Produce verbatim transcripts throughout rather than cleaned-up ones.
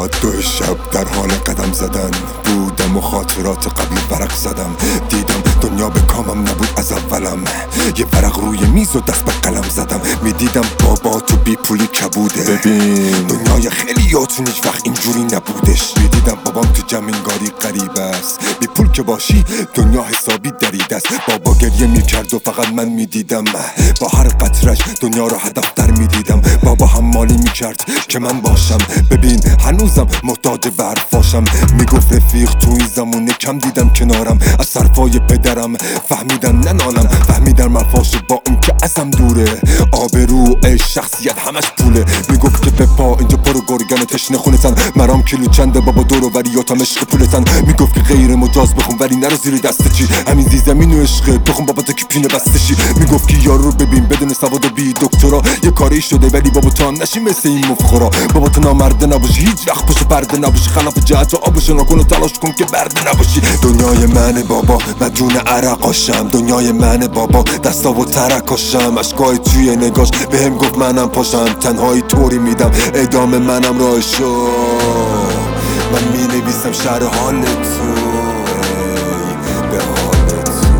ساعت دو شب در حال قدم زدن بودم و خاطرات قبل ورق زدم. دیدم دنیا به کامم نبود از اولم، یه ورق روی میز و دست به قلم زدم. میدیدم بابا تو بی پولی کبوده، ببین دنیای خیلیاتون هیچ وقت اینجوری نبودش. میدیدم بابام تو جمع‌انگاری غریب است، بی پول که باشی دنیا حسابی دریده است. بابا گریه میکرد و فقط من میدیدم، با هر قطرش دنیا رو هدفتر میدیدم. بابا هم مالی میکرد که من باشم، ببین هنوزم محتاج به حرفاشم. میگفت رفیق تو این زمونه کم دیدم کنارم، از صرفای پدرم فهمیدم ننالم. فهمیدم مفاش با اون که ازم دوره، آبرو عشق شخصیت همش پوله. میگفت که به پا اینجا پرو گرگن تشنه خونتن، مرام کیلو چنده بابا دور و وریاتم عشق پولتن. میگفت که غیر مجاز بخون ولی نرو زیر دست چی، همین زی زمین و عشقه بخون بابا تا که پینه بستشی. میگفت که یارو رو ببین بدون سواد و بی دکترا، یه کاری شده ولی بابا تا نشی مثل این مفخورا. بابا تو نامرده نباشی، هیچ وقت پشت پرده نباشی، خلاف جهت و آبشو نکن و تلاش کن که برده نباشی. دنیای منه بابا مدیون عرقاشم، دنیای منه بابا دستا و ترکاشم. اشکای توی نگاش بهم گفت منم پاشم، تنهایی طوری میدم ادامه منم راهشو. من می نویسم شهر حال تو به حال تو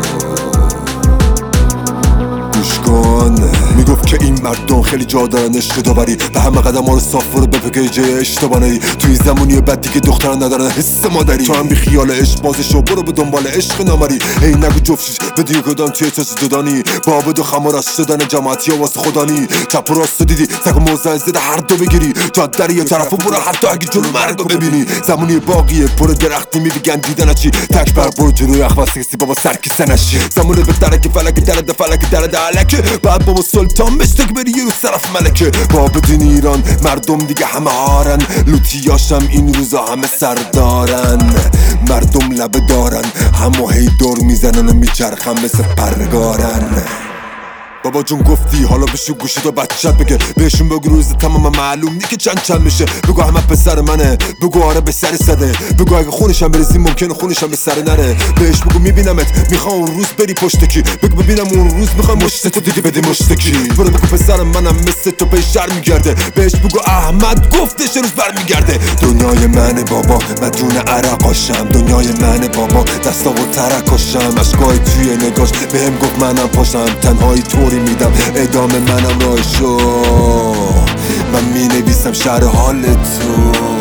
گوش کن. میگفت که این مردم خیلی جا دارن عشق داوری، به همه قدم ها رو صاف رو بپکه جای اشتباه نری. توی زمانی بعدی که دختران ندارن حس مادری، تو هم بی خیال عشق بازشو برو به دنبال عشق نامری. هی نگو جفتش بدی کدام توی چش جدانی، بابد و خمار از شدن جماعتی ها واسه خدانی. چپ و راست دیدی سگ و موزه زده هر دو بگیری، تو در یه طرفو برو حتی اگه جلو مرگو ببینی. زمانی باقیه پر درختی میگن دیدن چی، تک بر برو جلوی اخواستی بابا سرکی نشی. زمونه به درک فلک درد فلک درد علکه، بعد بابا سلطان مشتک بری یه روز طرف ملکه. بابا دین ایران مردم دیگه همه هارن، لوتیاشم این روزا همه سردارن. مردم لبه دارن همو هی دور میزنن و میچرخن مثل پرگارن. بابا جون گفتی حالا بشو گوشی تا بچت بگه، بهشون بگو روز تمام معلوم نی که چند چند میشه. بگو همه پسر منه، بگو آره به سر صده، بگو اگه خونشم برزی ممکنه خونشم به سر نره. بهش بگو میبینمت میخوام اون روز بری پشتکی، بگو ببینم اون روز میخوام مشتتو دیگه بدی مشتکی. برو بگو پسر منم مثل تو به شر میگرده، بهش بگو احمد گفتش روز برمیگرده. دنیای منه بابا مدیون عرقاشم، دنیای منه بابا دستا و ترکاشم. اشکای توی نگاش بهم گفت منم پاشم، تنهایی طوری میدم ادامه منم راهشو. من می نویسم شهر حال تو